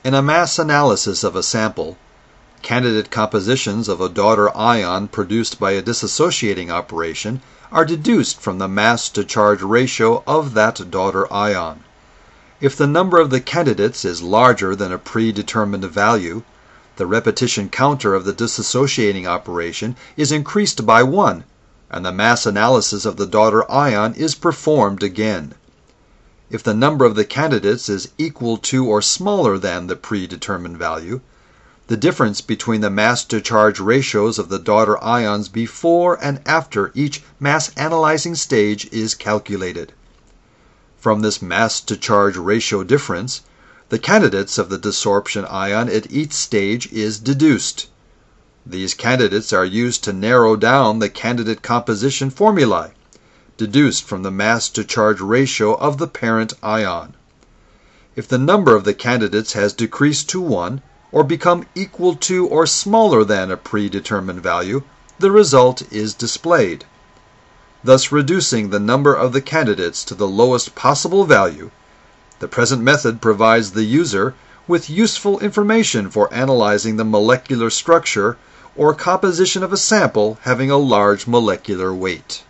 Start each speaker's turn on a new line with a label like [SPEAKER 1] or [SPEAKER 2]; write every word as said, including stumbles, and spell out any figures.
[SPEAKER 1] In a mass analysis of a sample, candidate compositions of a daughter ion produced by a dissociating operation are deduced from the mass-to-charge ratio of that daughter ion. If the number of the candidates is larger than a predetermined value, the repetition counter of the dissociating operation is increased by one, and the mass analysis of the daughter ion is performed again. If the number of the candidates is equal to or smaller than the predetermined value, the difference between the mass-to-charge ratios of the daughter ions before and after each mass analyzing stage is calculated. From this mass-to-charge ratio difference, the candidates of the desorption ion at each stage is deduced. These candidates are used to narrow down the candidate composition formulae, deduced from the mass-to-charge ratio of the parent ion. If the number of the candidates has decreased to one, or become equal to or smaller than a predetermined value, the result is displayed. Thus reducing the number of the candidates to the lowest possible value, the present method provides the user with useful information for analyzing the molecular structure or composition of a sample having a large molecular weight.